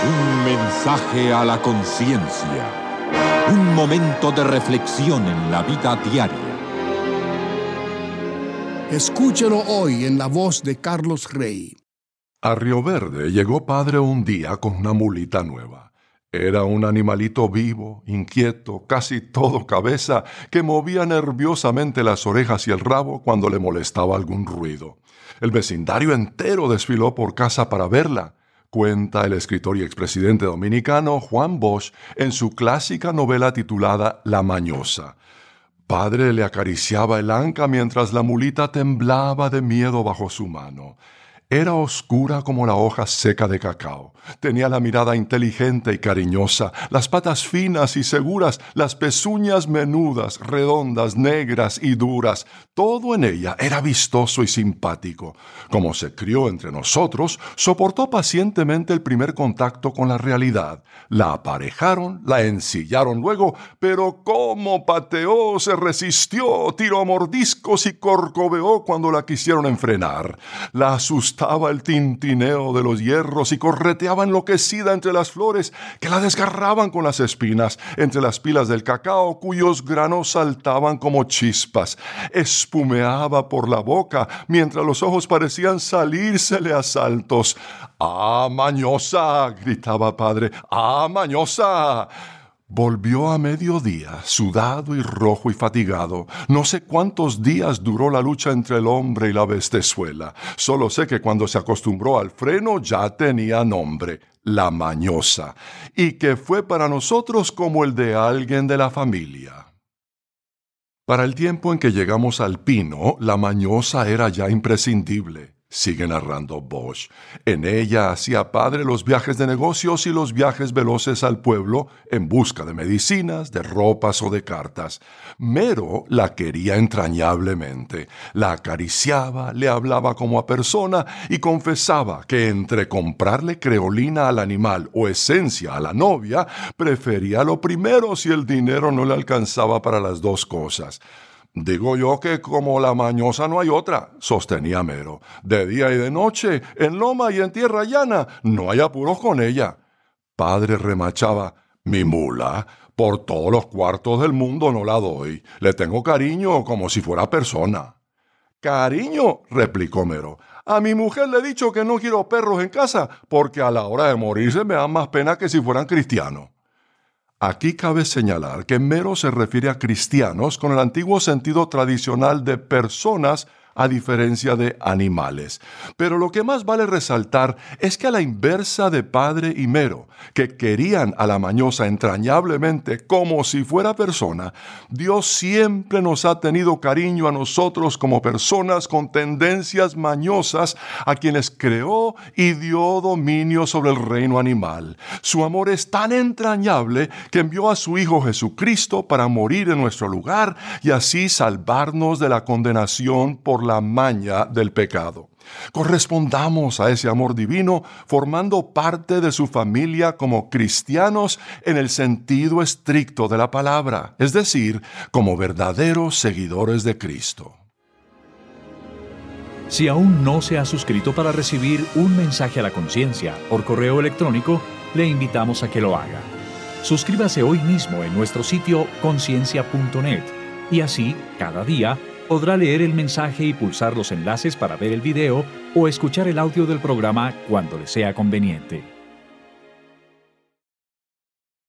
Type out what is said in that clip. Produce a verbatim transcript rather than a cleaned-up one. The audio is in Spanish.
Un mensaje a la conciencia. Un momento de reflexión en la vida diaria. Escúchelo hoy en la voz de Carlos Rey. A Río Verde llegó padre un día con una mulita nueva. Era un animalito vivo, inquieto, casi todo cabeza, que movía nerviosamente las orejas y el rabo cuando le molestaba algún ruido. El vecindario entero desfiló por casa para verla, cuenta el escritor y expresidente dominicano Juan Bosch en su clásica novela titulada La Mañosa. Padre le acariciaba el anca mientras la mulita temblaba de miedo bajo su mano. Era oscura como la hoja seca de cacao. Tenía la mirada inteligente y cariñosa, las patas finas y seguras, las pezuñas menudas, redondas, negras y duras. Todo en ella era vistoso y simpático. Como se crió entre nosotros, soportó pacientemente el primer contacto con la realidad. La aparejaron, la ensillaron luego, pero cómo pateó, se resistió, tiró mordiscos y corcoveó cuando la quisieron enfrenar. La asustó. Estaba el tintineo de los hierros y correteaba enloquecida entre las flores que la desgarraban con las espinas, entre las pilas del cacao cuyos granos saltaban como chispas. Espumeaba por la boca mientras los ojos parecían salírsele a saltos. ¡Ah, mañosa!, gritaba padre. ¡Ah, mañosa! Volvió a mediodía, sudado y rojo y fatigado. No sé cuántos días duró la lucha entre el hombre y la bestezuela. Solo sé que cuando se acostumbró al freno ya tenía nombre, La Mañosa, y que fue para nosotros como el de alguien de la familia. Para el tiempo en que llegamos al Pino, La Mañosa era ya imprescindible. Sigue narrando Bosch. En ella hacía padre los viajes de negocios y los viajes veloces al pueblo en busca de medicinas, de ropas o de cartas. Mero la quería entrañablemente. La acariciaba, le hablaba como a persona y confesaba que entre comprarle creolina al animal o esencia a la novia, prefería lo primero si el dinero no le alcanzaba para las dos cosas. Digo yo que como la mañosa no hay otra, sostenía Mero. De día y de noche, en loma y en tierra llana, no hay apuros con ella. Padre remachaba, mi mula, por todos los cuartos del mundo no la doy. Le tengo cariño como si fuera persona. ¿Cariño?, replicó Mero. A mi mujer le he dicho que no quiero perros en casa porque a la hora de morirse me dan más pena que si fueran cristianos. Aquí cabe señalar que Mero se refiere a cristianos con el antiguo sentido tradicional de personas a diferencia de animales. Pero lo que más vale resaltar es que a la inversa de Padre y Mero, que querían a la mañosa entrañablemente como si fuera persona, Dios siempre nos ha tenido cariño a nosotros como personas con tendencias mañosas a quienes creó y dio dominio sobre el reino animal. Su amor es tan entrañable que envió a su Hijo Jesucristo para morir en nuestro lugar y así salvarnos de la condenación por la maña del pecado. Correspondamos a ese amor divino formando parte de su familia como cristianos en el sentido estricto de la palabra, es decir, como verdaderos seguidores de Cristo. Si aún no se ha suscrito para recibir un mensaje a la conciencia por correo electrónico, le invitamos a que lo haga. Suscríbase hoy mismo en nuestro sitio conciencia punto net y así, cada día, podrá leer el mensaje y pulsar los enlaces para ver el video o escuchar el audio del programa cuando le sea conveniente.